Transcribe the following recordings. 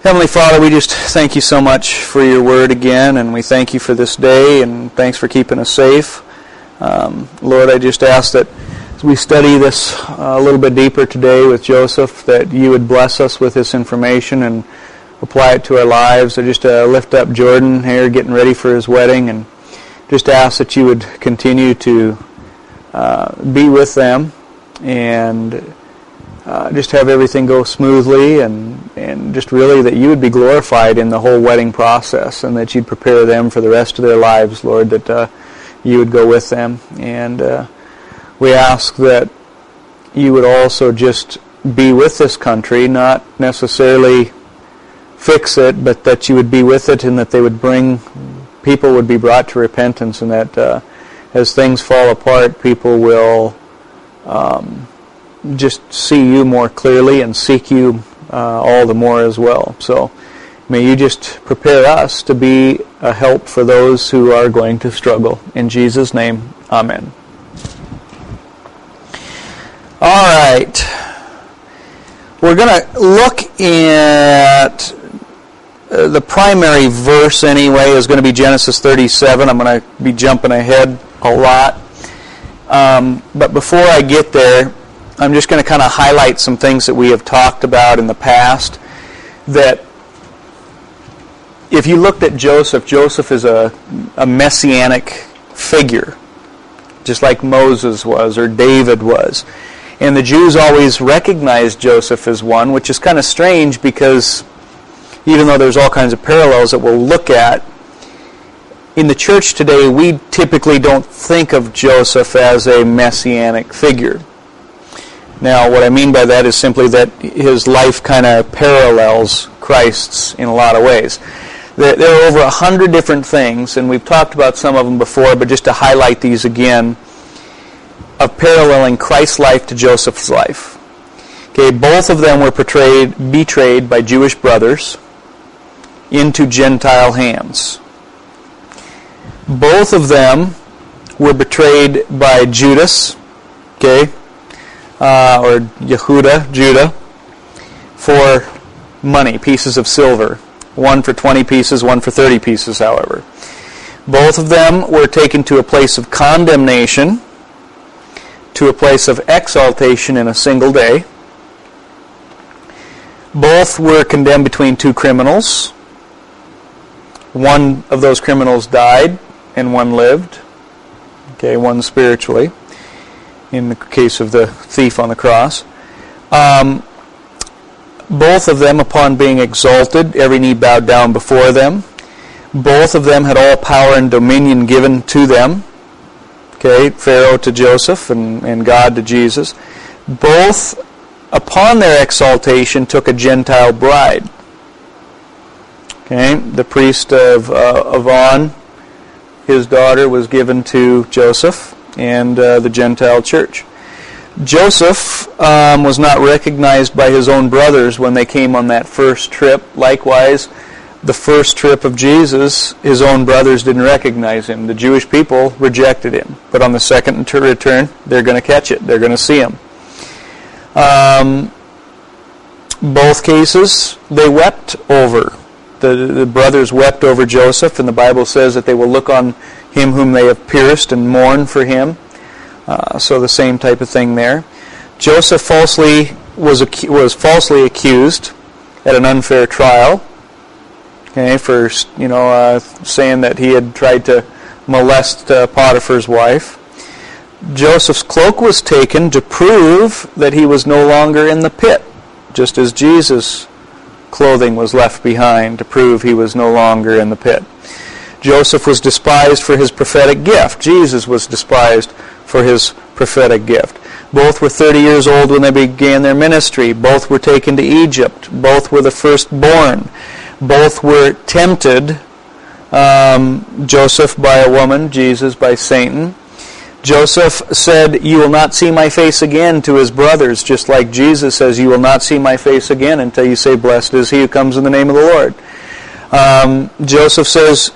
Heavenly Father, we just thank you so much for your word again, and we thank you for this day, and thanks for keeping us safe. Lord, I just ask that as we study this a little bit deeper today with Joseph, that you would bless us with this information and apply it to our lives. I just lift up Jordan here, getting ready for his wedding, and just ask that you would continue to be with them and just have everything go smoothly, and just really that you would be glorified in the whole wedding process, and that you'd prepare them for the rest of their lives, Lord, that you would go with them. And we ask that you would also just be with this country, not necessarily fix it, but that you would be with it, and that people would be brought to repentance, and that as things fall apart, people will just see you more clearly and seek you all the more as well. So may you just prepare us to be a help for those who are going to struggle. In Jesus' name, amen. All right. We're going to look at the primary verse anyway is going to be Genesis 37. I'm going to be jumping ahead a lot. But before I get there, I'm just going to kind of highlight some things that we have talked about in the past. That if you looked at Joseph, Joseph is a messianic figure, just like Moses was or David was. And the Jews always recognized Joseph as one, which is kind of strange because even though there's all kinds of parallels that we'll look at, in the church today we typically don't think of Joseph as a messianic figure. Now, what I mean by that is simply that his life kind of parallels Christ's in a lot of ways. There are over 100 different things, and we've talked about some of them before, but just to highlight these again, of paralleling Christ's life to Joseph's life. Okay, both of them were betrayed by Jewish brothers into Gentile hands. Both of them were betrayed by Judas, okay, or Judah, for money, pieces of silver. One for 20 pieces, one for 30 pieces, however. Both of them were taken to a place of condemnation, to a place of exaltation in a single day. Both were condemned between two criminals. One of those criminals died, and one lived. Okay, one spiritually, in the case of the thief on the cross. Both of them, upon being exalted, every knee bowed down before them. Both of them had all power and dominion given to them. Okay, Pharaoh to Joseph and God to Jesus. Both, upon their exaltation, took a Gentile bride. Okay, the priest of On, his daughter, was given to Joseph and the Gentile church. Joseph was not recognized by his own brothers when they came on that first trip. Likewise, the first trip of Jesus, his own brothers didn't recognize him. The Jewish people rejected him. But on the second return, they're going to catch it. They're going to see him. Both cases, they wept over. The brothers wept over Joseph, and the Bible says that they will look on him whom they have pierced and mourn for him. So the same type of thing there. Joseph was falsely accused at an unfair trial. Okay, for saying that he had tried to molest Potiphar's wife. Joseph's cloak was taken to prove that he was no longer in the pit, just as Jesus' clothing was left behind to prove he was no longer in the pit. Joseph was despised for his prophetic gift. Jesus was despised for his prophetic gift. Both were 30 years old when they began their ministry. Both were taken to Egypt. Both were the firstborn. Both were tempted, Joseph by a woman, Jesus by Satan. Joseph said, "You will not see my face again," to his brothers, just like Jesus says, "You will not see my face again until you say, 'Blessed is he who comes in the name of the Lord.'" Joseph says,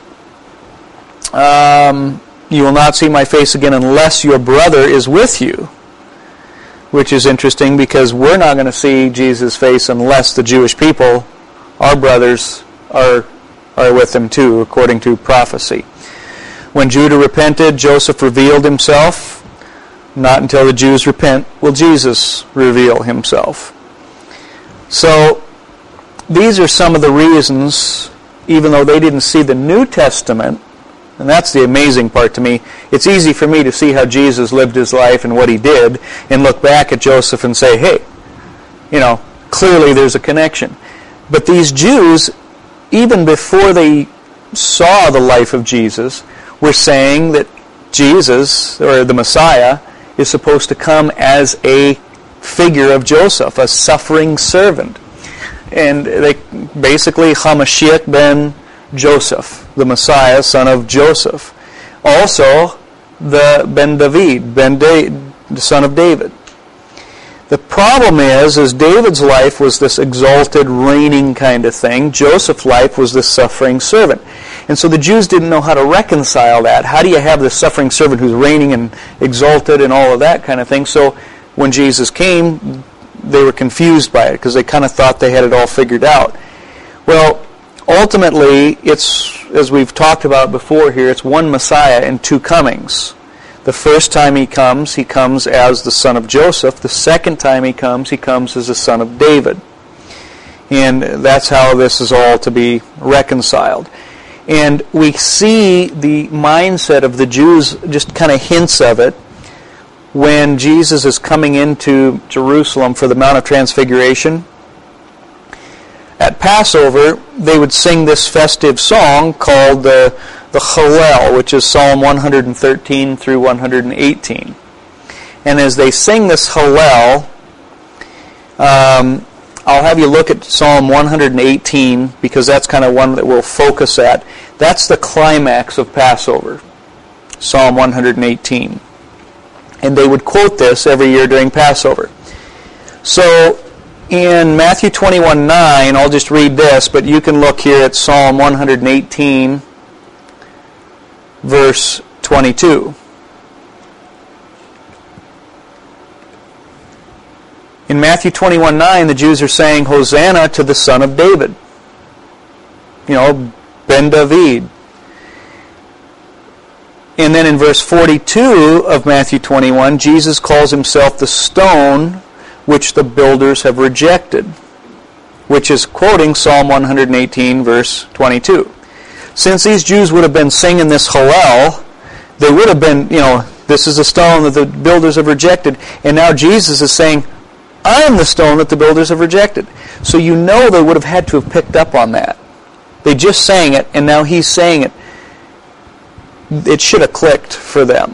"You will not see my face again unless your brother is with you," which is interesting because we're not going to see Jesus' face unless the Jewish people our brothers are with him too, according to prophecy. When Judah repented, Joseph revealed himself. Not until the Jews repent will Jesus reveal himself. So, these are some of the reasons, even though they didn't see the New Testament, and that's the amazing part to me. It's easy for me to see how Jesus lived his life and what he did, and look back at Joseph and say, hey, clearly there's a connection. But these Jews, even before they saw the life of Jesus, were saying that Jesus, or the Messiah, is supposed to come as a figure of Joseph, a suffering servant. And they basically, Hamashiach ben Joseph, the Messiah, son of Joseph. Also, the Ben David, the son of David. The problem is David's life was this exalted, reigning kind of thing. Joseph's life was this suffering servant. And so the Jews didn't know how to reconcile that. How do you have this suffering servant who's reigning and exalted and all of that kind of thing? So when Jesus came, they were confused by it because they kind of thought they had it all figured out. Well, ultimately, it's, as we've talked about before here, it's one Messiah and two comings. The first time he comes as the son of Joseph. The second time he comes as the son of David. And that's how this is all to be reconciled. And we see the mindset of the Jews, just kind of hints of it, when Jesus is coming into Jerusalem for the Mount of Transfiguration. At Passover, they would sing this festive song called the Hallel, which is Psalm 113 through 118. And as they sing this Hallel, I'll have you look at Psalm 118 because that's kind of one that we'll focus at. That's the climax of Passover, Psalm 118. And they would quote this every year during Passover. So in Matthew 21:9, I'll just read this, but you can look here at Psalm 118, verse 22. In Matthew 21:9, the Jews are saying, Hosanna to the Son of David. Ben David. And then in verse 42 of Matthew 21, Jesus calls himself the stone which the builders have rejected, which is quoting Psalm 118, verse 22. Since these Jews would have been singing this Hallel, they would have been, this is a stone that the builders have rejected, and now Jesus is saying, I am the stone that the builders have rejected. So they would have had to have picked up on that. They just sang it, and now he's saying it. It should have clicked for them.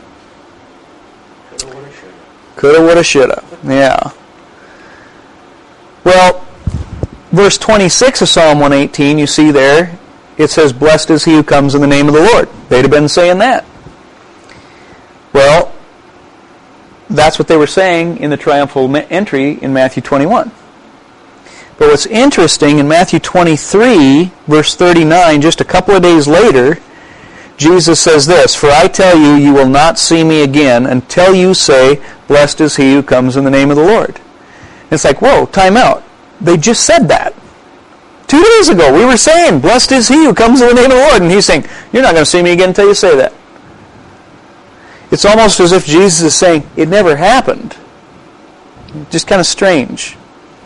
Coulda, woulda, shoulda. Yeah. Well, verse 26 of Psalm 118, you see there, it says, blessed is he who comes in the name of the Lord. They'd have been saying that. Well, that's what they were saying in the triumphal entry in Matthew 21. But what's interesting, in Matthew 23, verse 39, just a couple of days later, Jesus says this, for I tell you, you will not see me again until you say, blessed is he who comes in the name of the Lord. And it's like, whoa, time out. They just said that. 2 days ago, we were saying, blessed is he who comes in the name of the Lord. And he's saying, you're not going to see me again until you say that. It's almost as if Jesus is saying, it never happened. Just kind of strange.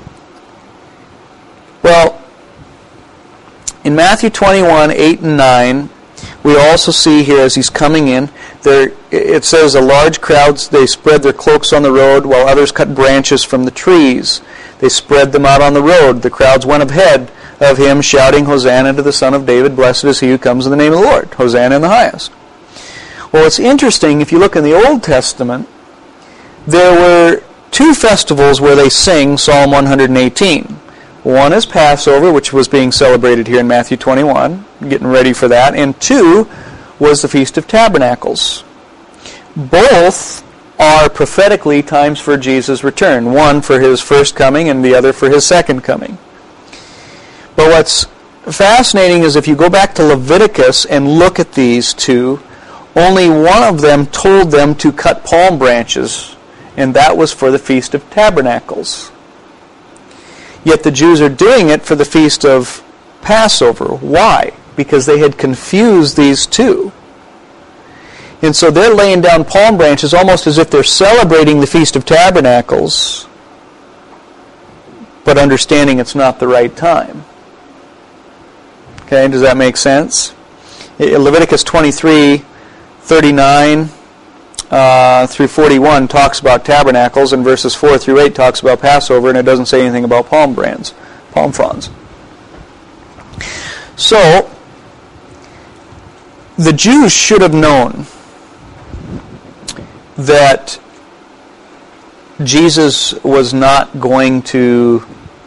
Well, in Matthew 21, 8 and 9, we also see here as he's coming in, it says a large crowds, they spread their cloaks on the road, while others cut branches from the trees. They spread them out on the road. The crowds went ahead of him, shouting, Hosanna to the Son of David, blessed is he who comes in the name of the Lord. Hosanna in the highest. Well, it's interesting, if you look in the Old Testament, there were 2 festivals where they sing Psalm 118. One is Passover, which was being celebrated here in Matthew 21, getting ready for that. And 2 was the Feast of Tabernacles. Both are prophetically times for Jesus' return. One for his first coming and the other for his second coming. But what's fascinating is if you go back to Leviticus and look at these 2, only one of them told them to cut palm branches, and that was for the Feast of Tabernacles. Yet the Jews are doing it for the Feast of Passover. Why? Because they had confused these two. And so they're laying down palm branches almost as if they're celebrating the Feast of Tabernacles, but understanding it's not the right time. Okay, does that make sense? Leviticus 23:39 through 41 talks about tabernacles, and verses 4 through 8 talks about Passover, and it doesn't say anything about palm fronds. So, the Jews should have known that Jesus was not going to,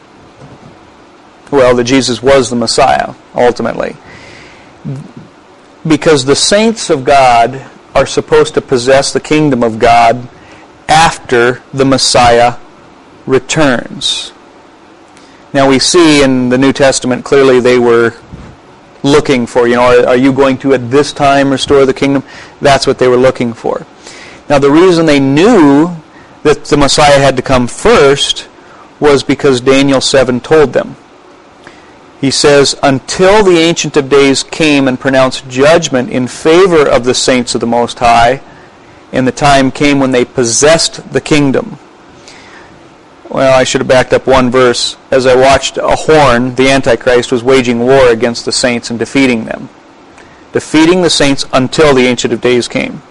that Jesus was the Messiah, ultimately. Because the saints of God are supposed to possess the kingdom of God after the Messiah returns. Now we see in the New Testament clearly they were looking for, are you going to at this time restore the kingdom? That's what they were looking for. Now the reason they knew that the Messiah had to come first was because Daniel 7 told them. He says, until the Ancient of Days came and pronounced judgment in favor of the saints of the Most High, and the time came when they possessed the kingdom. Well, I should have backed up one verse. As I watched a horn, the Antichrist was waging war against the saints and defeating them. Defeating the saints until the Ancient of Days came.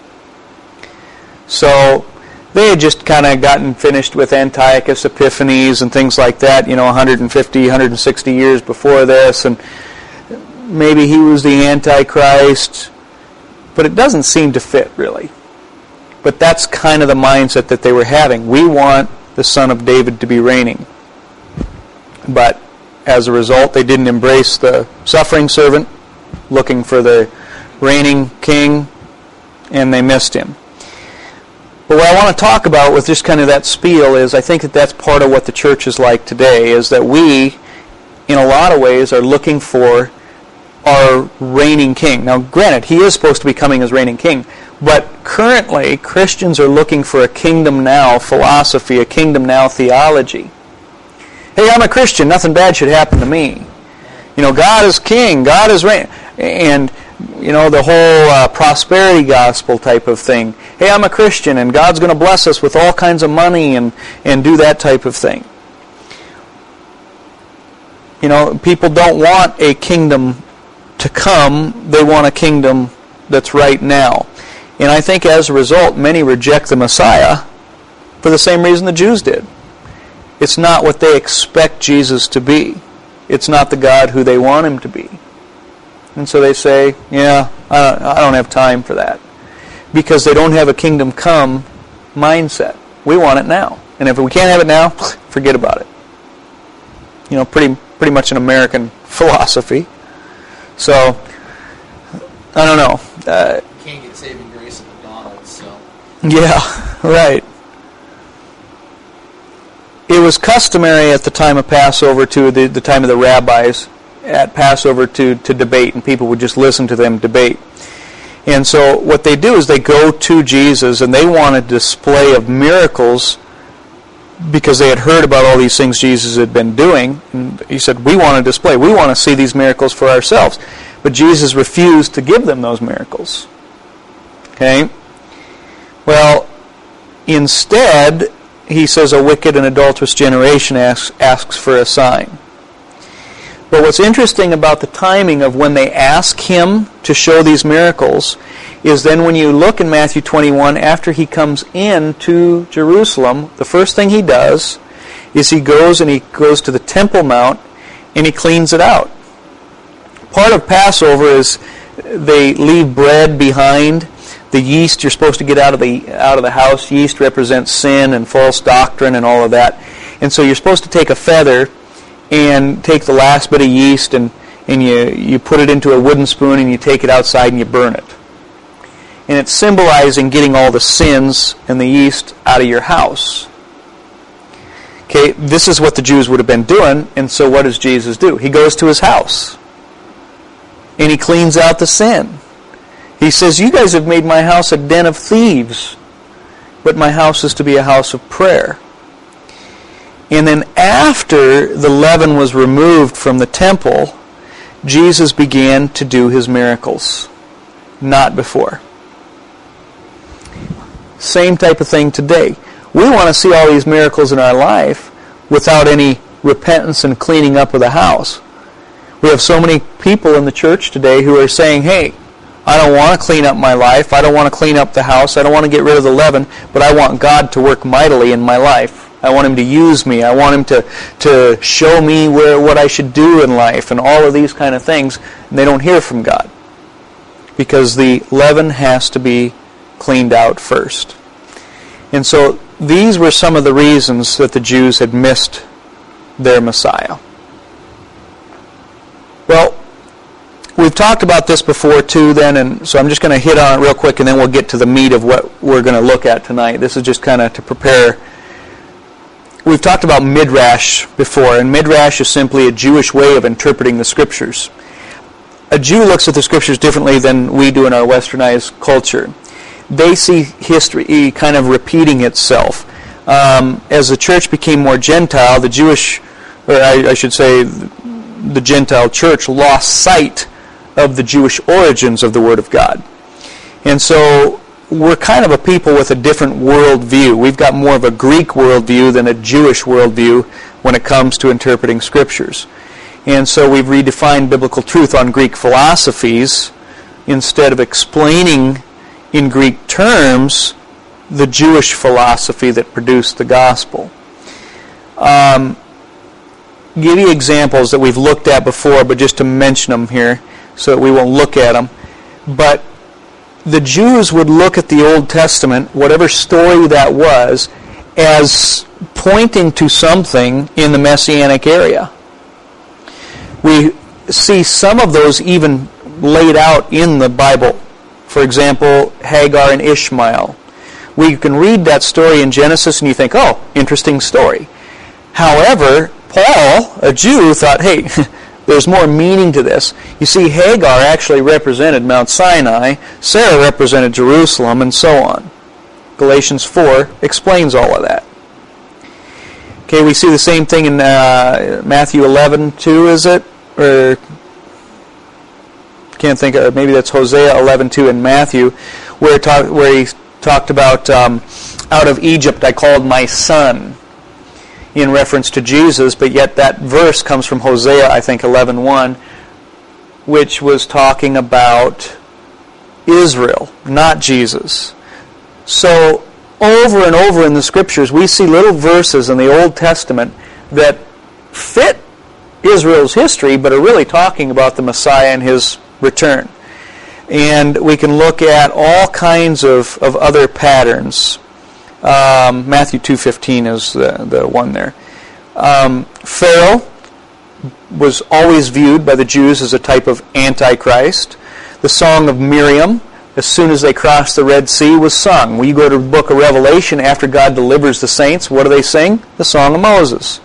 So they had just kind of gotten finished with Antiochus Epiphanes and things like that, 150, 160 years before this, and maybe he was the Antichrist, but it doesn't seem to fit, really. But that's kind of the mindset that they were having. We want the Son of David to be reigning. But as a result, they didn't embrace the suffering servant, looking for the reigning king, and they missed him. But what I want to talk about with just kind of that spiel is I think that that's part of what the church is like today, is that we, in a lot of ways, are looking for our reigning king. Now, granted, he is supposed to be coming as reigning king, but currently, Christians are looking for a kingdom now philosophy, a kingdom now theology. Hey, I'm a Christian, nothing bad should happen to me. God is king, God is reigning, and the whole prosperity gospel type of thing. Hey, I'm a Christian, and God's going to bless us with all kinds of money and do that type of thing. People don't want a kingdom to come. They want a kingdom that's right now. And I think as a result, many reject the Messiah for the same reason the Jews did. It's not what they expect Jesus to be. It's not the God who they want him to be. And so they say, I don't have time for that. Because they don't have a kingdom come mindset. We want it now. And if we can't have it now, forget about it. Pretty much an American philosophy. So, I don't know. You can't get saving grace at McDonald's, so. Yeah, right. It was customary at the time of Passover, to the time of the rabbis, at Passover to debate, and people would just listen to them debate. And so what they do is they go to Jesus, and they want a display of miracles because they had heard about all these things Jesus had been doing. And he said, we want a display. We want to see these miracles for ourselves. But Jesus refused to give them those miracles. Okay? Well, instead, he says a wicked and adulterous generation asks for a sign. But what's interesting about the timing of when they ask him to show these miracles is then when you look in Matthew 21, after he comes into Jerusalem, the first thing he does is he goes to the Temple Mount and he cleans it out. Part of Passover is they leave bread behind. The yeast you're supposed to get out of the house. Yeast represents sin and false doctrine and all of that. And so you're supposed to take a feather and take the last bit of yeast and you put it into a wooden spoon and you take it outside and you burn it. And it's symbolizing getting all the sins and the yeast out of your house. Okay, this is what the Jews would have been doing, and so what does Jesus do? He goes to his house and he cleans out the sin. He says, you guys have made my house a den of thieves, but my house is to be a house of prayer. And then after the leaven was removed from the temple, Jesus began to do his miracles, not before. Same type of thing today. We want to see all these miracles in our life without any repentance and cleaning up of the house. We have so many people in the church today who are saying, hey, I don't want to clean up my life. I don't want to clean up the house. I don't want to get rid of the leaven, but I want God to work mightily in my life. I want him to use me. I want him to show me what I should do in life and all of these kind of things. And they don't hear from God because the leaven has to be cleaned out first. And so these were some of the reasons that the Jews had missed their Messiah. Well, we've talked about this before too then, and so I'm just going to hit on it real quick and then we'll get to the meat of what we're going to look at tonight. This is just kind of to prepare. We've talked about Midrash before, and Midrash is simply a Jewish way of interpreting the Scriptures. A Jew looks at the Scriptures differently than we do in our westernized culture. They see history kind of repeating itself. As the church became more Gentile, the Jewish, or I should say the Gentile church, lost sight of the Jewish origins of the Word of God. And so we're kind of a people with a different worldview. We've got more of a Greek worldview than a Jewish worldview when it comes to interpreting Scriptures. And so we've redefined biblical truth on Greek philosophies instead of explaining in Greek terms the Jewish philosophy that produced the gospel. Give you examples that we've looked at before, but just to mention them here so that we won't look at them. But the Jews would look at the Old Testament, whatever story that was, as pointing to something in the Messianic area. We see some of those even laid out in the Bible. For example, Hagar and Ishmael. We can read that story in Genesis and you think, oh, interesting story. However, Paul, a Jew, thought, hey, there's more meaning to this. You see, Hagar actually represented Mount Sinai, Sarah represented Jerusalem, and so on. Galatians 4 explains all of that. Okay, we see the same thing in Matthew 11:2, is it? Or can't think of, maybe that's Hosea 11:2 in Matthew, where he talked about, out of Egypt I called my son, in reference to Jesus, but yet that verse comes from Hosea, I think, 11:1, which was talking about Israel, not Jesus. So over and over in the Scriptures, we see little verses in the Old Testament that fit Israel's history, but are really talking about the Messiah and his return. And we can look at all kinds of other patterns. Matthew 2:15 is the one there. Pharaoh was always viewed by the Jews as a type of Antichrist. The Song of Miriam, as soon as they crossed the Red Sea, was sung. When you go to the book of Revelation, after God delivers the saints, what do they sing? The Song of Moses.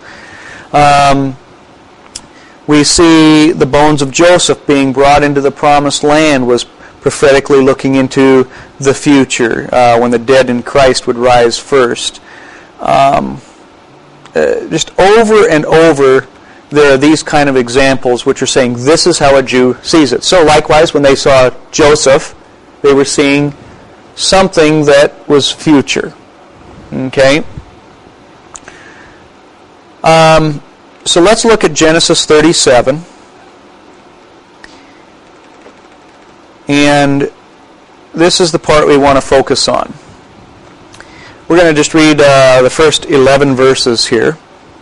We see the bones of Joseph being brought into the Promised Land was prophetically looking into the future, when the dead in Christ would rise first. Just over and over, there are these kind of examples which are saying this is how a Jew sees it. So likewise, when they saw Joseph, they were seeing something that was future. Okay? So let's look at Genesis 37. And this is the part we want to focus on. We're going to just read the first 11 verses here.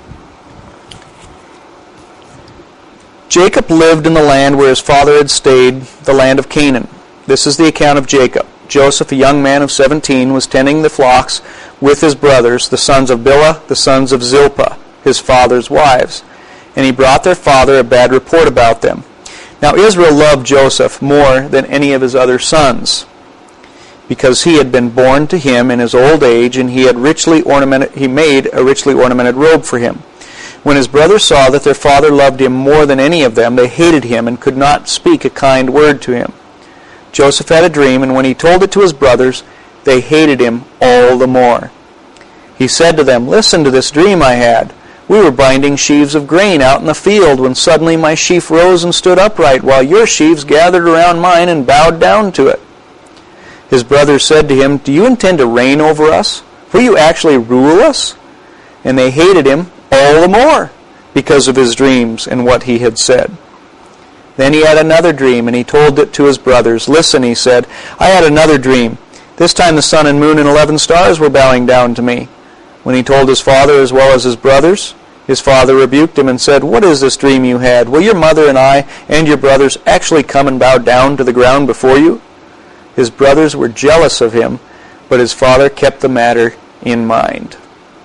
Jacob lived in the land where his father had stayed, the land of Canaan. This is the account of Jacob. Joseph, a young man of 17, was tending the flocks with his brothers, the sons of Bilhah, the sons of Zilpah, his father's wives. And he brought their father a bad report about them. Now Israel loved Joseph more than any of his other sons, because he had been born to him in his old age, and he made a richly ornamented robe for him. When his brothers saw that their father loved him more than any of them, they hated him and could not speak a kind word to him. Joseph had a dream, and when he told it to his brothers, they hated him all the more. He said to them, "Listen to this dream I had. We were binding sheaves of grain out in the field when suddenly my sheaf rose and stood upright, while your sheaves gathered around mine and bowed down to it." His brothers said to him, "Do you intend to reign over us? Will you actually rule us?" And they hated him all the more because of his dreams and what he had said. Then he had another dream, and he told it to his brothers. "Listen," he said, "I had another dream. This time the sun and moon and 11 stars were bowing down to me." When he told his father as well as his brothers, his father rebuked him and said, "What is this dream you had? Will your mother and I and your brothers actually come and bow down to the ground before you?" His brothers were jealous of him, but his father kept the matter in mind.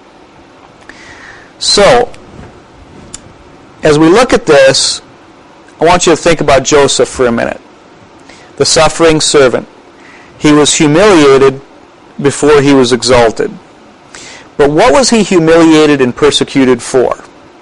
So, as we look at this, I want you to think about Joseph for a minute. The suffering servant. He was humiliated before he was exalted. But what was he humiliated and persecuted for?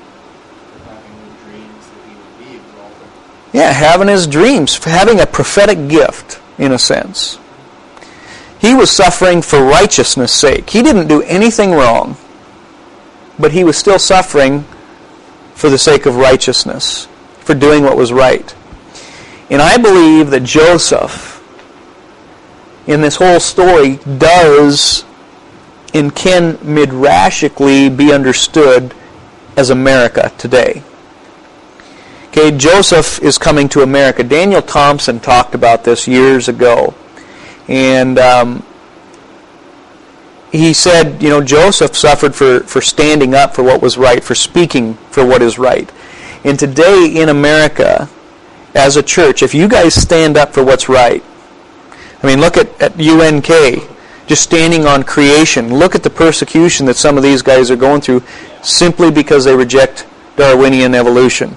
Yeah, having his dreams, having a prophetic gift, in a sense. He was suffering for righteousness' sake. He didn't do anything wrong, but he was still suffering for the sake of righteousness, for doing what was right. And I believe that Joseph, in this whole story, does and can midrashically be understood as America today. Okay, Joseph is coming to America. Daniel Thompson talked about this years ago. And he said, Joseph suffered for standing up for what was right, for speaking for what is right. And today in America, as a church, if you guys stand up for what's right, look at UNK, just standing on creation. Look at the persecution that some of these guys are going through simply because they reject Darwinian evolution.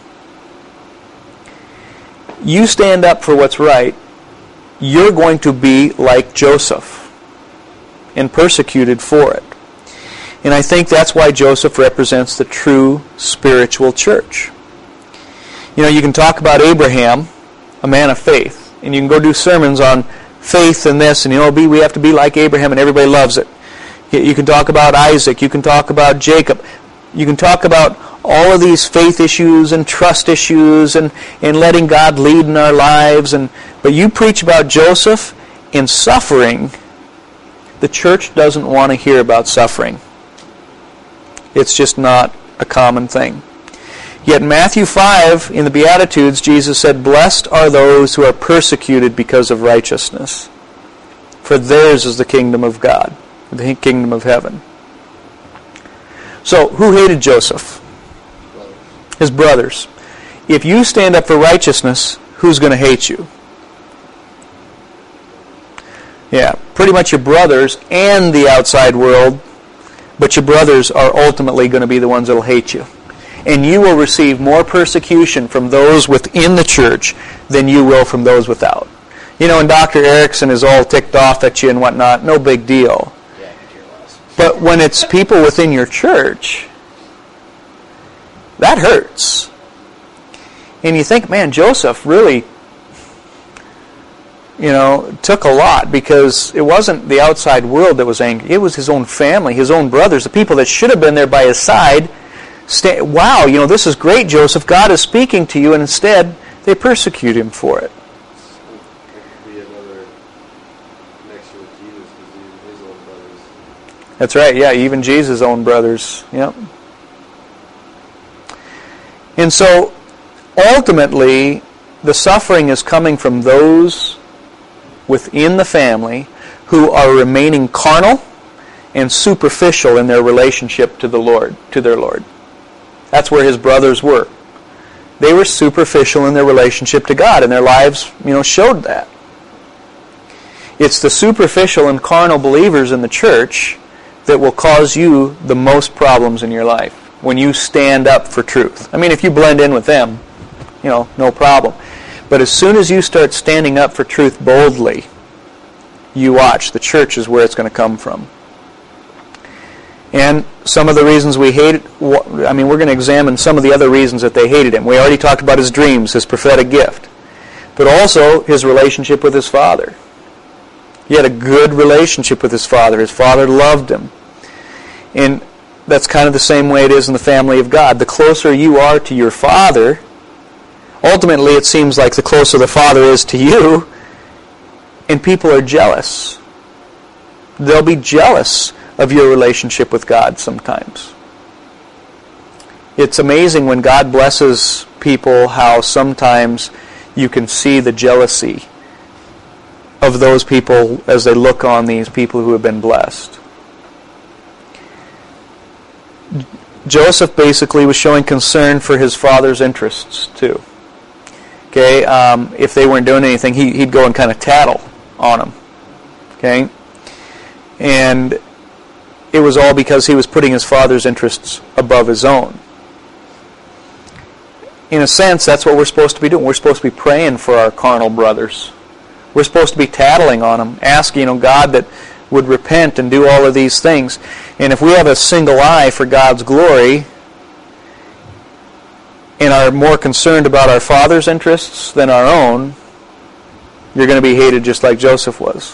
You stand up for what's right, you're going to be like Joseph and persecuted for it. And I think that's why Joseph represents the true spiritual church. You can talk about Abraham, a man of faith, and you can go do sermons on faith and this, and we have to be like Abraham, and everybody loves it. You can talk about Isaac, you can talk about Jacob, you can talk about all of these faith issues and trust issues and letting God lead in our lives, but you preach about Joseph and suffering, the church doesn't want to hear about suffering. It's just not a common thing. Yet in Matthew 5, in the Beatitudes, Jesus said, "Blessed are those who are persecuted because of righteousness, for theirs is the kingdom of God, the kingdom of heaven." So, who hated Joseph? His brothers. If you stand up for righteousness, who's going to hate you? Yeah, pretty much your brothers and the outside world, but your brothers are ultimately going to be the ones that will hate you. And you will receive more persecution from those within the church than you will from those without. And Dr. Erickson is all ticked off at you and whatnot, no big deal. But when it's people within your church, that hurts. And you think, man, Joseph really, took a lot, because it wasn't the outside world that was angry. It was his own family, his own brothers, the people that should have been there by his side. Wow, this is great, Joseph. God is speaking to you, and instead they persecute him for it. That could be another connection with Jesus, because even his own brothers. That's right, yeah, even Jesus' own brothers. Yep. And so, ultimately, the suffering is coming from those within the family who are remaining carnal and superficial in their relationship to the Lord, to their Lord. That's where his brothers were. They were superficial in their relationship to God, and their lives, showed that. It's the superficial and carnal believers in the church that will cause you the most problems in your life when you stand up for truth. If you blend in with them, no problem. But as soon as you start standing up for truth boldly, you watch, the church is where it's going to come from. And some of the reasons we hate it, we're going to examine some of the other reasons that they hated him. We already talked about his dreams, his prophetic gift, but also his relationship with his father. He had a good relationship with his father. His father loved him. And that's kind of the same way it is in the family of God. The closer you are to your Father, ultimately it seems like the closer the Father is to you, and people are jealous. They'll be jealous of your relationship with God sometimes. It's amazing when God blesses people how sometimes you can see the jealousy of those people as they look on these people who have been blessed. Joseph basically was showing concern for his father's interests too. Okay, if they weren't doing anything, he'd go and kind of tattle on them. Okay, and it was all because he was putting his father's interests above his own. In a sense, that's what we're supposed to be doing. We're supposed to be praying for our carnal brothers. We're supposed to be tattling on them, asking God that would repent and do all of these things. And if we have a single eye for God's glory and are more concerned about our Father's interests than our own, you're going to be hated just like Joseph was.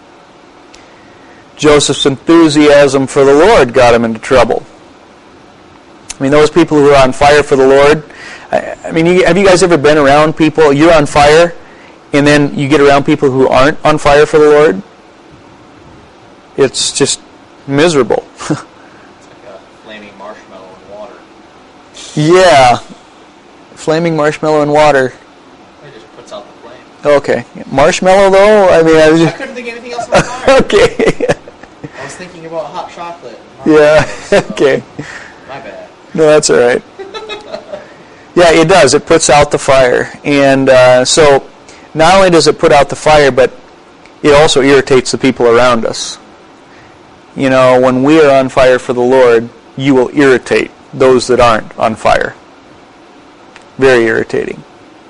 Joseph's enthusiasm for the Lord got him into trouble. I mean, those people who are on fire for the Lord, I mean, have you guys ever been around people, you're on fire, and then you get around people who aren't on fire for the Lord? It's just miserable. It's like a flaming marshmallow in water. Yeah. Flaming marshmallow in water. It just puts out the flame. Okay. Marshmallow, though? I mean, I couldn't think of anything else in my mind. Okay. I was thinking about hot chocolate. Yeah, So, okay. My bad. No, that's all right. Yeah, it does. It puts out the fire. And so not only does it put out the fire, but it also irritates the people around us. You know, when we are on fire for the Lord, you will irritate those that aren't on fire. Very irritating.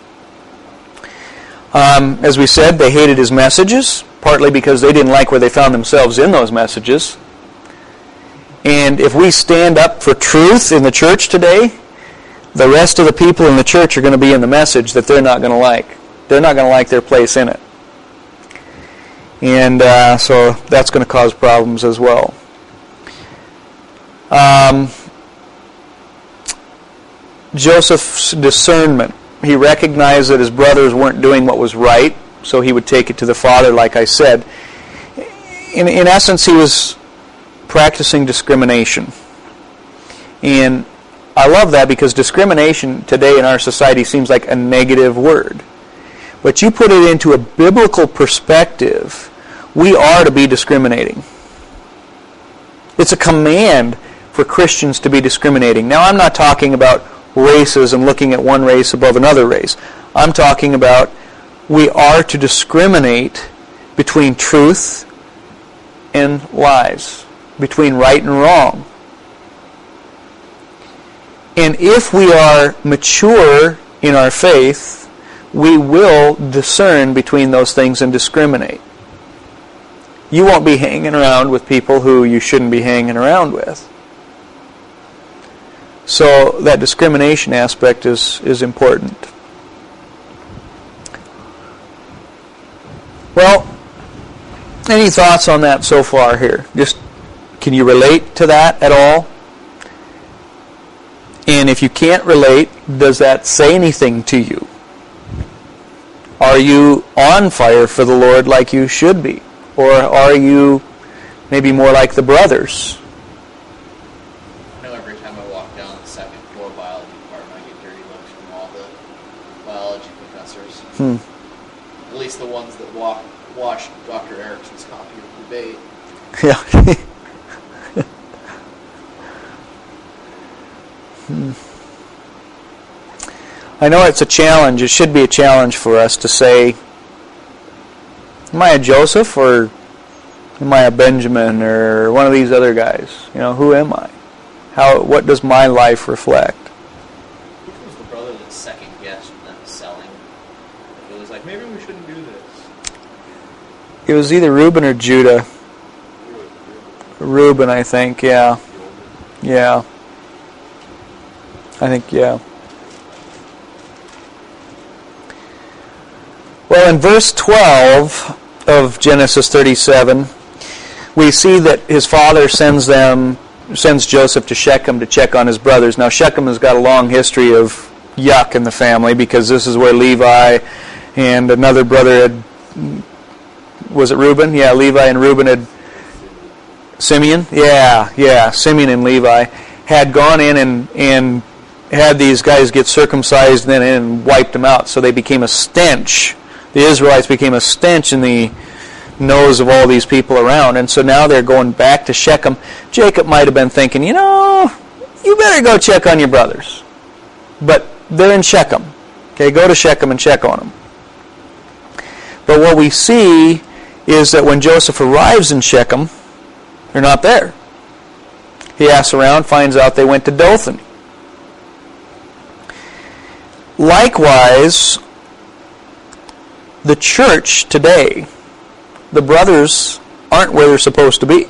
As we said, they hated his messages, partly because they didn't like where they found themselves in those messages. And if we stand up for truth in the church today, the rest of the people in the church are going to be in the message that they're not going to like. They're not going to like their place in it. And so that's going to cause problems as well. Joseph's discernment. He recognized that his brothers weren't doing what was right, so he would take it to the father, like I said. In essence, he was practicing discrimination. And I love that because discrimination today in our society seems like a negative word. But you put it into a biblical perspective, we are to be discriminating. It's a command for Christians to be discriminating. Now, I'm not talking about races and looking at one race above another race. I'm talking about we are to discriminate between truth and lies, between right and wrong. And if we are mature in our faith, we will discern between those things and discriminate. You won't be hanging around with people who you shouldn't be hanging around with. So that discrimination aspect is important. Well, any thoughts on that so far here? Just, can you relate to that at all? And if you can't relate, does that say anything to you? Are you on fire for the Lord like you should be? Or are you maybe more like the brothers? I know every time I walk down the second floor biology department, I get dirty looks from all the biology professors. At least the ones that watched Dr. Erickson's copy of the debate. Yeah. I know it's a challenge. It should be a challenge for us to say, am I a Joseph or am I a Benjamin or one of these other guys? You know, who am I? What does my life reflect? Which was the brother that second guessed them selling? It was like, maybe we shouldn't do this. It was either Reuben or Judah. Reuben, I think, yeah. Yeah. I think, yeah. Well, in verse 12 of Genesis 37, we see that his father sends them sends Joseph to Shechem to check on his brothers. Now Shechem has got a long history of yuck in the family because this is where Levi and another brother had, was it Reuben? Yeah, Levi and Reuben had, Simeon? Yeah, Simeon and Levi had gone in and had these guys get circumcised and wiped them out. So they became a stench. The Israelites became a stench in the nose of all these people around. And so now they're going back to Shechem. Jacob might have been thinking, you better go check on your brothers. But they're in Shechem. Okay, go to Shechem and check on them. But what we see is that when Joseph arrives in Shechem, they're not there. He asks around, finds out they went to Dothan. Likewise, the church today, the brothers aren't where they're supposed to be.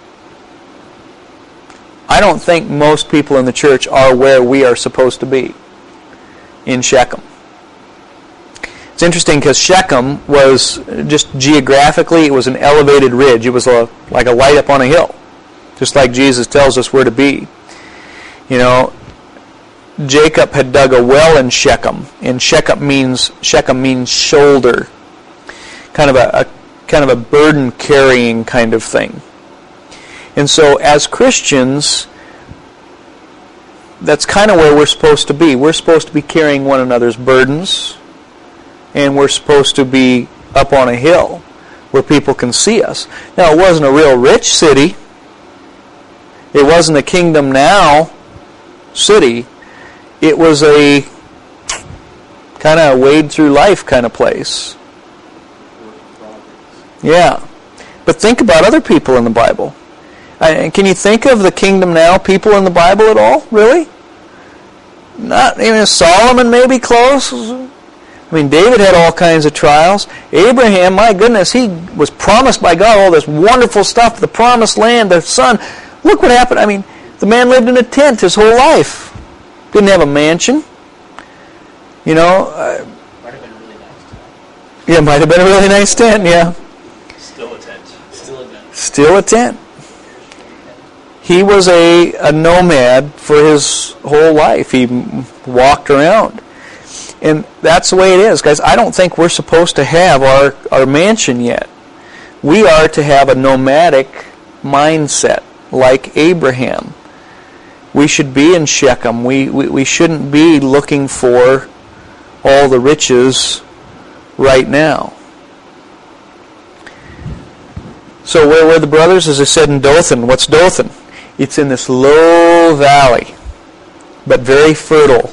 I don't think most people in the church are where we are supposed to be, in Shechem. It's interesting because Shechem was, just geographically, it was an elevated ridge. It was like a light up on a hill, just like Jesus tells us where to be. Jacob had dug a well in Shechem, and Shechem means shoulder, kind of a burden carrying kind of thing. And so, as Christians, that's kind of where we're supposed to be. We're supposed to be carrying one another's burdens, and we're supposed to be up on a hill where people can see us. Now, it wasn't a real rich city. It wasn't a Kingdom Now city. It was a kind of wade through life kind of place. Yeah. But think about other people in the Bible. Can you think of the Kingdom Now people in the Bible at all? Really? Not even Solomon, maybe close. I mean, David had all kinds of trials. Abraham, my goodness, he was promised by God all this wonderful stuff, the promised land, the son. Look what happened. I mean, the man lived in a tent his whole life. Didn't have a mansion. Might have been a really nice tent. Yeah, might have been a really nice tent, yeah. Still a tent. Still a tent. He was a nomad for his whole life. He walked around. And that's the way it is, guys. I don't think we're supposed to have our mansion yet. We are to have a nomadic mindset like Abraham. We should be in Shechem. We shouldn't be looking for all the riches right now. So where were the brothers? As I said, in Dothan. What's Dothan? It's in this low valley, but very fertile.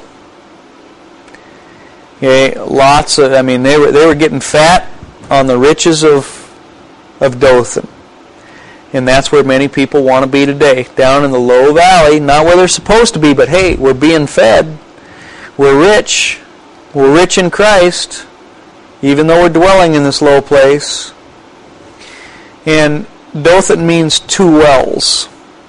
Okay, they were getting fat on the riches of Dothan. And that's where many people want to be today, down in the low valley, not where they're supposed to be, but hey, we're being fed. We're rich. We're rich in Christ, even though we're dwelling in this low place. And Dothan means two wells.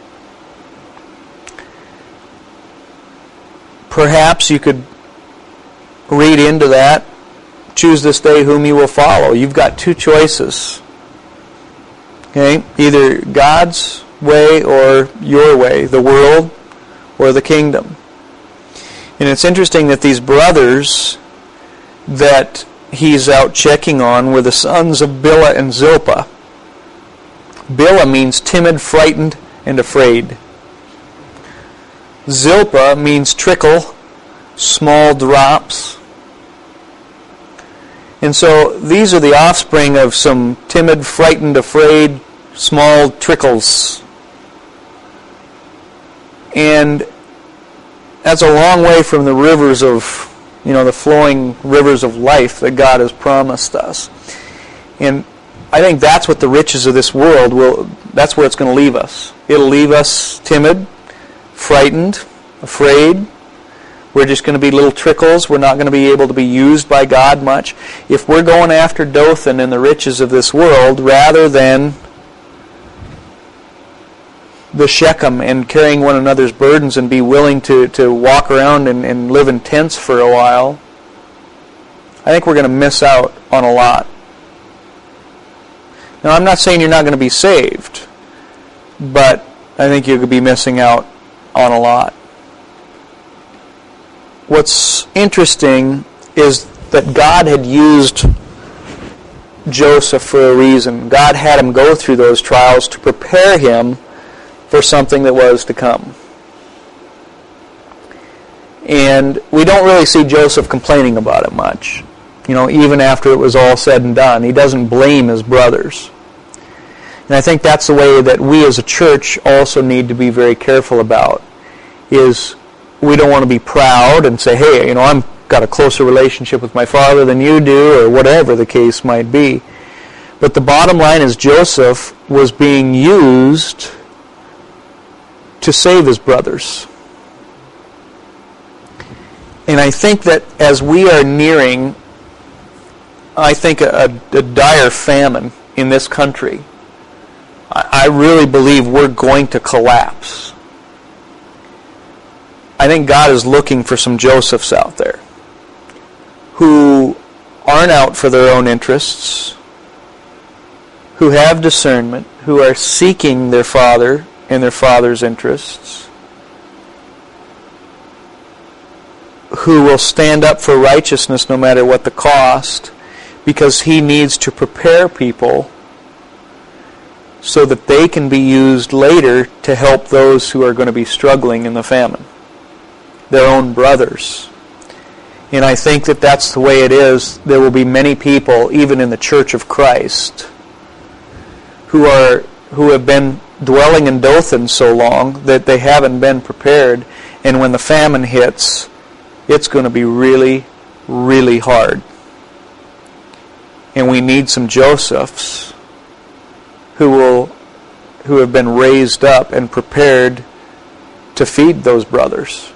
Perhaps you could read into that, choose this day whom you will follow. You've got two choices. Okay, either God's way or your way, the world or the kingdom. And it's interesting that these brothers that he's out checking on were the sons of Bilhah and Zilpah. Bilhah means timid, frightened, and afraid. Zilpah means trickle, small drops. And so these are the offspring of some timid, frightened, afraid, small trickles. And that's a long way from the rivers of, the flowing rivers of life that God has promised us. And I think that's what the riches of this world that's where it's going to leave us. It'll leave us timid, frightened, afraid. We're just going to be little trickles. We're not going to be able to be used by God much. If we're going after Dothan and the riches of this world rather than the Shechem and carrying one another's burdens and be willing to walk around and live in tents for a while, I think we're going to miss out on a lot. Now, I'm not saying you're not going to be saved, but I think you could be missing out on a lot. What's interesting is that God had used Joseph for a reason. God had him go through those trials to prepare him for something that was to come. And we don't really see Joseph complaining about it much. Even after it was all said and done, he doesn't blame his brothers. And I think that's the way that we as a church also need to be very careful about, is we don't want to be proud and say, hey, I've got a closer relationship with my father than you do, or whatever the case might be. But the bottom line is Joseph was being used to save his brothers. And I think that as we are nearing, a dire famine in this country, I really believe we're going to collapse. I think God is looking for some Josephs out there who aren't out for their own interests, who have discernment, who are seeking their father and their father's interests, who will stand up for righteousness no matter what the cost, because he needs to prepare people so that they can be used later to help those who are going to be struggling in the famine, their own brothers. And I think that that's the way it is. There will be many people, even in the Church of Christ, who have been dwelling in Dothan so long that they haven't been prepared, and when the famine hits, it's going to be really, really hard. And we need some Josephs who have been raised up and prepared to feed those brothers.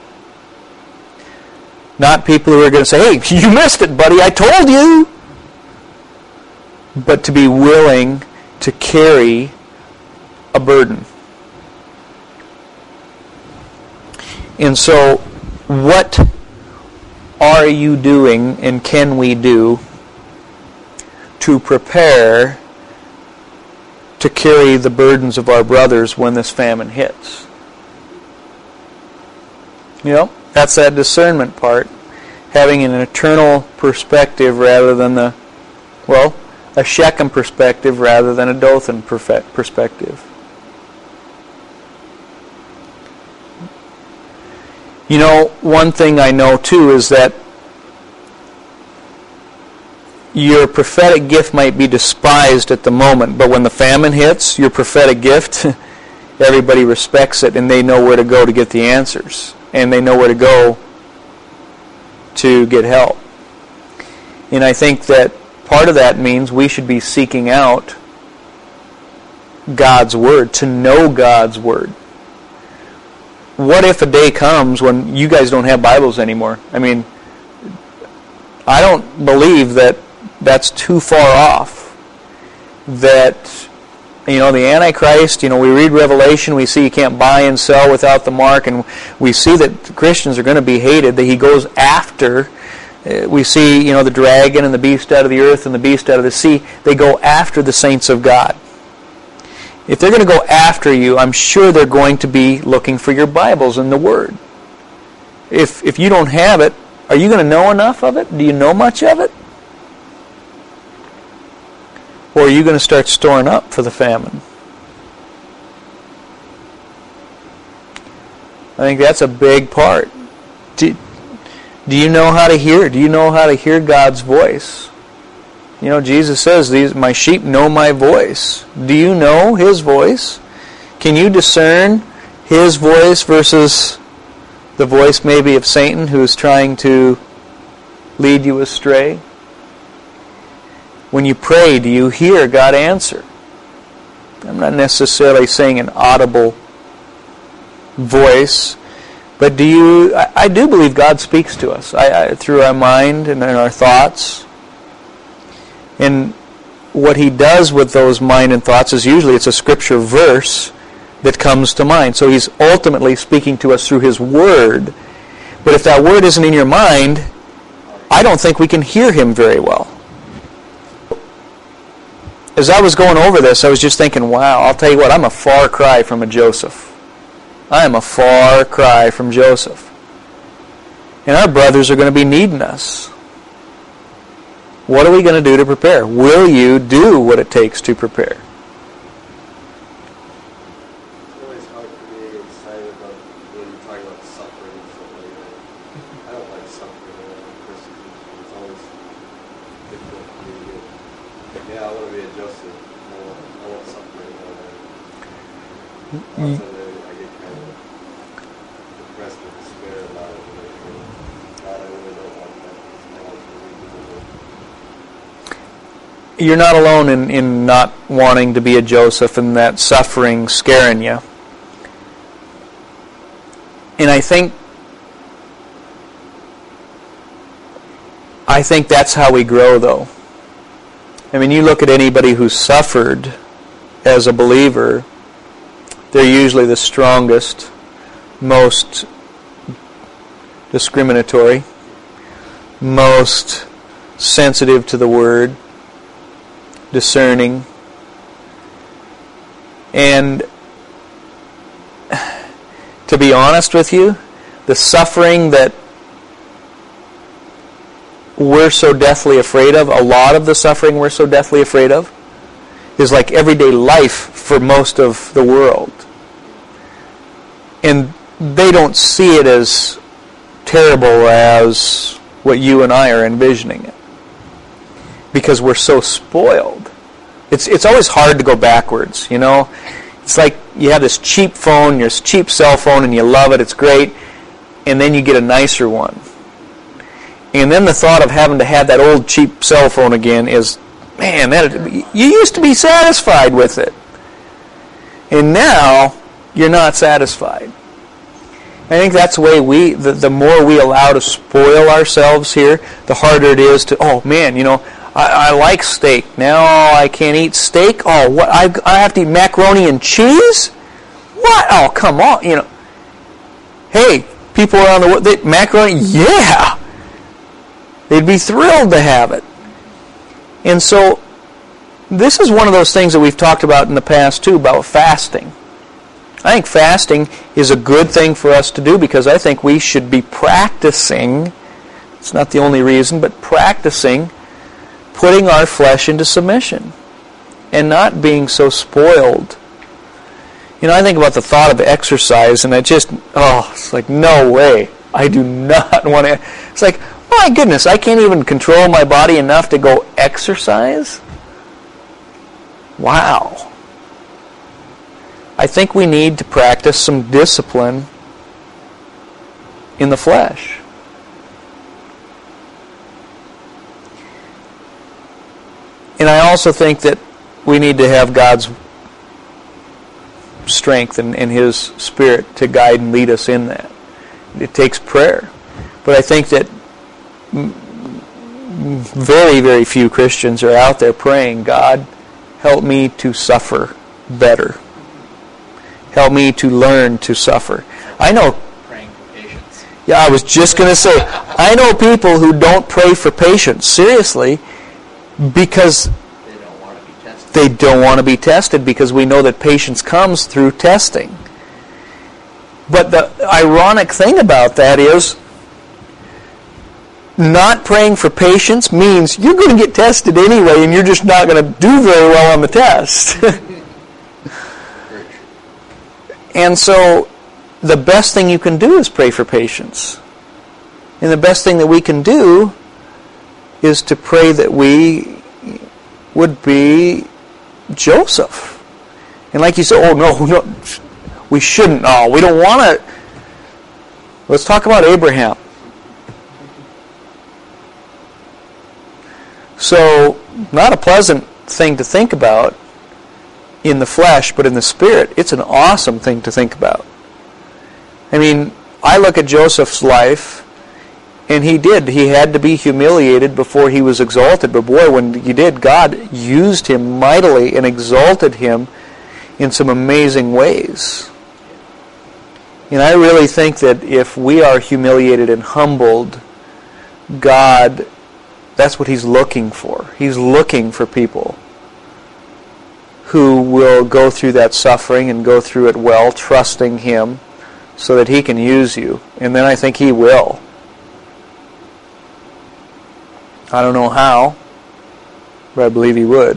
Not people who are going to say, hey, you missed it, buddy, I told you. But to be willing to carry a burden. And so, what are you doing and can we do to prepare to carry the burdens of our brothers when this famine hits? That's that discernment part. Having an eternal perspective rather than a Shechem perspective rather than a Dothan perspective. One thing I know too is that your prophetic gift might be despised at the moment, but when the famine hits, your prophetic gift, everybody respects it, and they know where to go to get the answers, and they know where to go to get help. And I think that part of that means we should be seeking out God's Word, to know God's Word. What if a day comes when you guys don't have Bibles anymore? I mean, I don't believe that that's too far off. That, the Antichrist, we read Revelation, we see you can't buy and sell without the mark, and we see that Christians are going to be hated, that he goes after. We see, the dragon and the beast out of the earth and the beast out of the sea. They go after the saints of God. If they're going to go after you, I'm sure they're going to be looking for your Bibles and the Word. If you don't have it, are you going to know enough of it? Do you know much of it? Or are you going to start storing up for the famine? I think that's a big part. Do you know how to hear? Do you know how to hear God's voice? Jesus says, my sheep know my voice. Do you know His voice? Can you discern His voice versus the voice maybe of Satan who is trying to lead you astray? When you pray, do you hear God answer? I'm not necessarily saying an audible voice, but I do believe God speaks to us through our mind and in our thoughts. And what He does with those mind and thoughts is usually it's a scripture verse that comes to mind. So He's ultimately speaking to us through His Word. But if that Word isn't in your mind, I don't think we can hear Him very well. As I was going over this, I was just thinking, wow, I'll tell you what, I'm a far cry from a Joseph. I am a far cry from Joseph. And our brothers are going to be needing us. What are we going to do to prepare? Will you do what it takes to prepare? It's always hard for me to get excited about when you talk about suffering and stuff like that. I don't like suffering or persecution. It's always difficult for me to get. Yeah, I want to be a Joseph. I want suffering. I get kind of depressed and despair about it. God, I really don't want that. I want to be You're not alone in not wanting to be a Joseph and that suffering scaring you. And I think that's how we grow, though. I mean, you look at anybody who's suffered as a believer, they're usually the strongest, most discriminatory, most sensitive to the Word, discerning. And to be honest with you, the suffering that we're so deathly afraid of, a lot of the suffering we're so deathly afraid of, is like everyday life for most of the world. And they don't see it as terrible as what you and I are envisioning it. Because we're so spoiled. It's always hard to go backwards, you know. It's like you have this cheap phone, your cheap cell phone, and you love it, it's great, and then you get a nicer one. And then the thought of having to have that old cheap cell phone again is, man, you used to be satisfied with it. And now, you're not satisfied. I think that's the way the more we allow to spoil ourselves here, the harder it is to, oh man, you know, I like steak. Now I can't eat steak. Oh, what? I have to eat macaroni and cheese? What? Oh, come on. You know. Hey, people around the world, macaroni, yeah. They'd be thrilled to have it. And so, this is one of those things that we've talked about in the past too, about fasting. I think fasting is a good thing for us to do because I think we should be practicing, it's not the only reason, but practicing putting our flesh into submission and not being so spoiled. You know, I think about the thought of exercise and it's like, no way. I do not want to. It's like, my goodness, I can't even control my body enough to go exercise? Wow. I think we need to practice some discipline in the flesh. And I also think that we need to have God's strength and His Spirit to guide and lead us in that. It takes prayer. But I think that very, very few Christians are out there praying, God, help me to suffer better. Help me to learn to suffer. I know. Praying for patience. Yeah, I was just going to say, I know people who don't pray for patience, seriously, because they don't want to be tested. They don't want to be tested because we know that patience comes through testing. But the ironic thing about that is, not praying for patience means you're going to get tested anyway and you're just not going to do very well on the test. And so the best thing you can do is pray for patience. And the best thing that we can do is to pray that we would be Joseph. And like you said, oh no, we shouldn't. Oh, we don't want to. Let's talk about Abraham. So, not a pleasant thing to think about in the flesh, but in the spirit, it's an awesome thing to think about. I mean, I look at Joseph's life, and he had to be humiliated before he was exalted. But boy, when he did, God used him mightily and exalted him in some amazing ways. And I really think that if we are humiliated and humbled, God, that's what He's looking for. He's looking for people who will go through that suffering and go through it well, trusting Him, so that He can use you. And then I think He will. I don't know how, but I believe He would.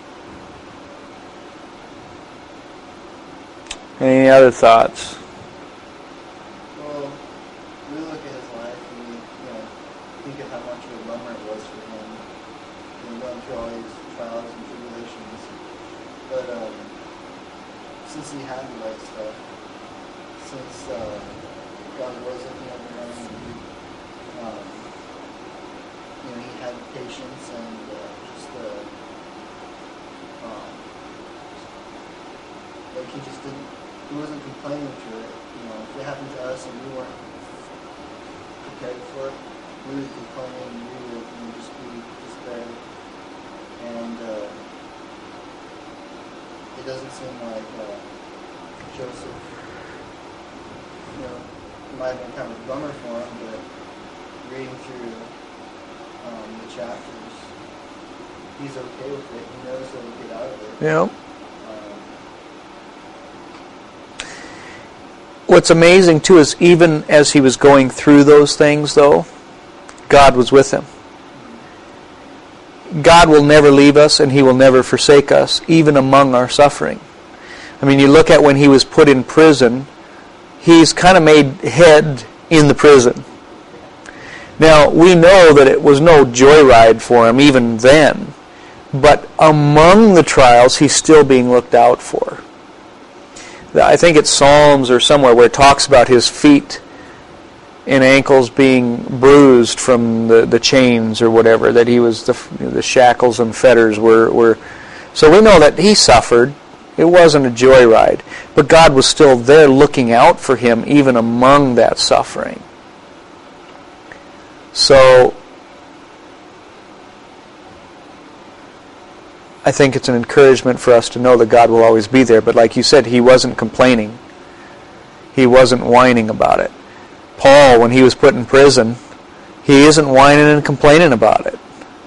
Any other thoughts? Well, we look at his life and we, think of how much of a bummer it was for him, going through all these trials and tribulations. But since he had the right stuff, since God was looking over him, and he had patience and like he wasn't complaining to it. If it happened to us and we weren't prepared for it, we would complain and we would just be despaired. And it doesn't seem like Joseph, it might have been kind of a bummer for him, but reading through the chapters, he's okay with it. He knows that he'll get out of it. Yeah. What's amazing, too, is even as he was going through those things, though, God was with him. God will never leave us, and He will never forsake us, even among our suffering. I mean, you look at when he was put in prison, he's kind of made head in the prison. Now, we know that it was no joyride for him even then, but among the trials, he's still being looked out for. I think it's Psalms or somewhere where it talks about his feet and ankles being bruised from the chains or whatever, that he was the shackles and fetters were. So we know that he suffered. It wasn't a joyride, but God was still there looking out for him even among that suffering. So I think it's an encouragement for us to know that God will always be there. But like you said, he wasn't complaining. He wasn't whining about it. Paul, when he was put in prison, he isn't whining and complaining about it.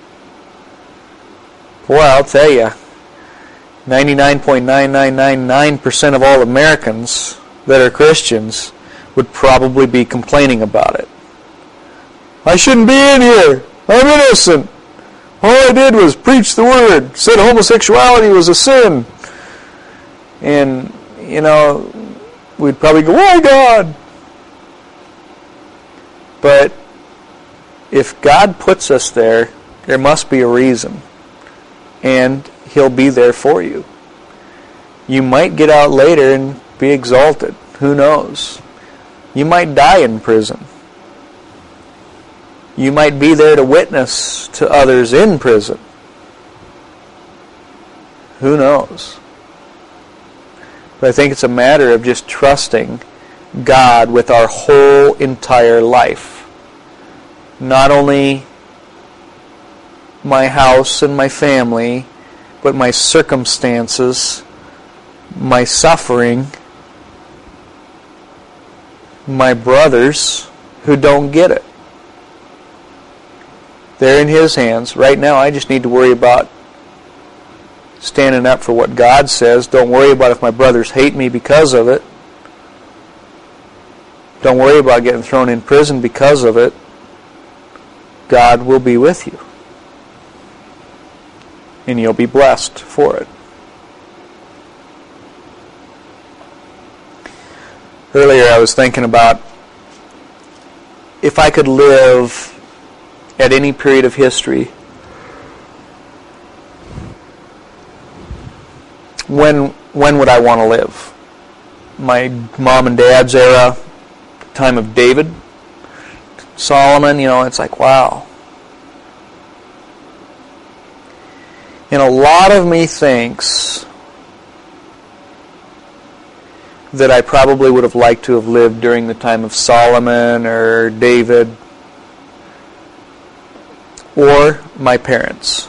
Boy, I'll tell you, 99.9999% of all Americans that are Christians would probably be complaining about it. I shouldn't be in here. I'm innocent. All I did was preach the word, said homosexuality was a sin. And, we'd probably go, why God? But if God puts us there, there must be a reason. And He'll be there for you. You might get out later and be exalted. Who knows? You might die in prison. You might be there to witness to others in prison. Who knows? But I think it's a matter of just trusting God with our whole entire life. Not only my house and my family, but my circumstances, my suffering, my brothers who don't get it. They're in His hands. Right now, I just need to worry about standing up for what God says. Don't worry about if my brothers hate me because of it. Don't worry about getting thrown in prison because of it. God will be with you. And you'll be blessed for it. Earlier I was thinking about if I could live at any period of history, when would I want to live? My mom and dad's era, time of David, Solomon, it's like, wow. And a lot of me thinks that I probably would have liked to have lived during the time of Solomon or David or my parents.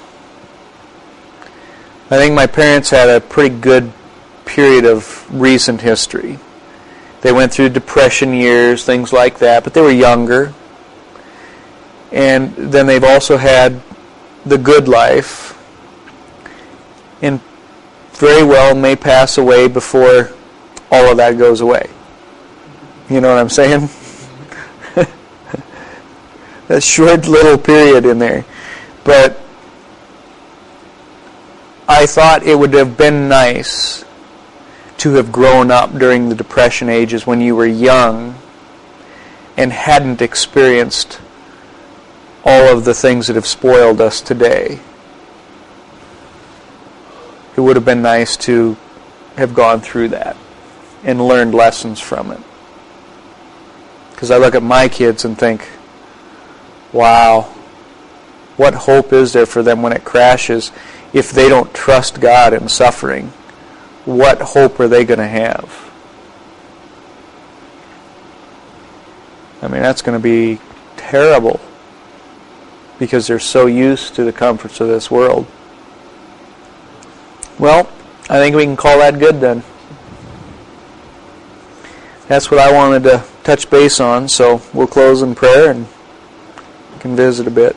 I think my parents had a pretty good period of recent history. They went through depression years, things like that, but they were younger. And then they've also had the good life, and very well may pass away before all of that goes away. You know what I'm saying? A short little period in there. But I thought it would have been nice to have grown up during the Depression ages when you were young and hadn't experienced all of the things that have spoiled us today. It would have been nice to have gone through that and learned lessons from it. Because I look at my kids and think, wow, what hope is there for them when it crashes if they don't trust God in suffering? What hope are they going to have? I mean, that's going to be terrible because they're so used to the comforts of this world. Well, I think we can call that good then. That's what I wanted to touch base on, so we'll close in prayer and can visit a bit.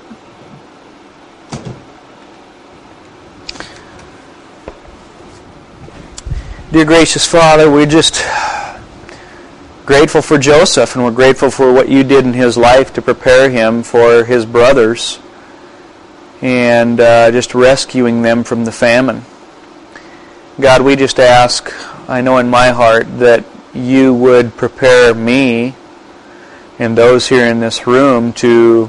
Dear gracious Father, we're just grateful for Joseph, and we're grateful for what you did in his life to prepare him for his brothers and just rescuing them from the famine. God, we just ask, I know in my heart, that you would prepare me and those here in this room to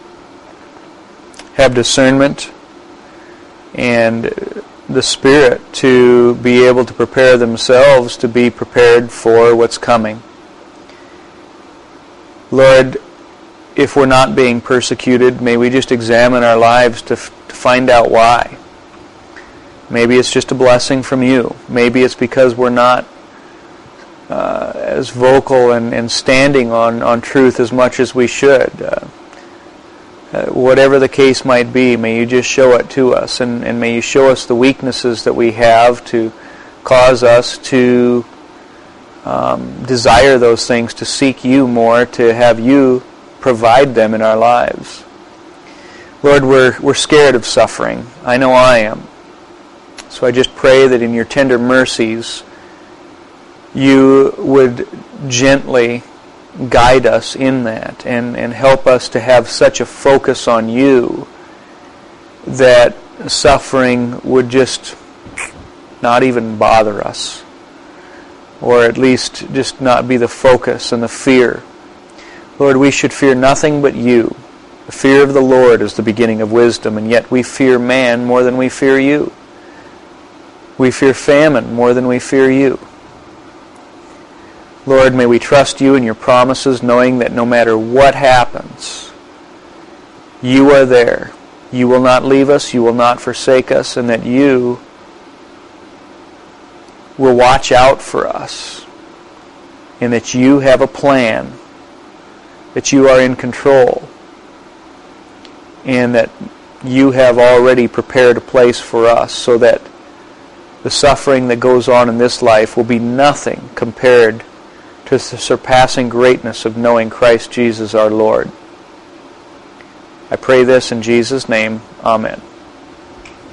have discernment and the Spirit to be able to prepare themselves to be prepared for what's coming. Lord, if we're not being persecuted, may we just examine our lives to find out why. Maybe it's just a blessing from you. Maybe it's because we're not as vocal and standing on truth as much as we should. Whatever the case might be, may you just show it to us, and may you show us the weaknesses that we have to cause us to desire those things, to seek you more, to have you provide them in our lives. Lord, we're scared of suffering. I know I am. So I just pray that in your tender mercies, you would gently guide us in that and help us to have such a focus on you that suffering would just not even bother us, or at least just not be the focus and the fear. Lord, we should fear nothing but you. The fear of the Lord is the beginning of wisdom, and yet we fear man more than we fear you. We fear famine more than we fear you. Lord, may we trust you and your promises, knowing that no matter what happens, you are there. You will not leave us, you will not forsake us, and that you will watch out for us, and that you have a plan, that you are in control, and that you have already prepared a place for us so that the suffering that goes on in this life will be nothing compared to the surpassing greatness of knowing Christ Jesus our Lord. I pray this in Jesus' name. Amen.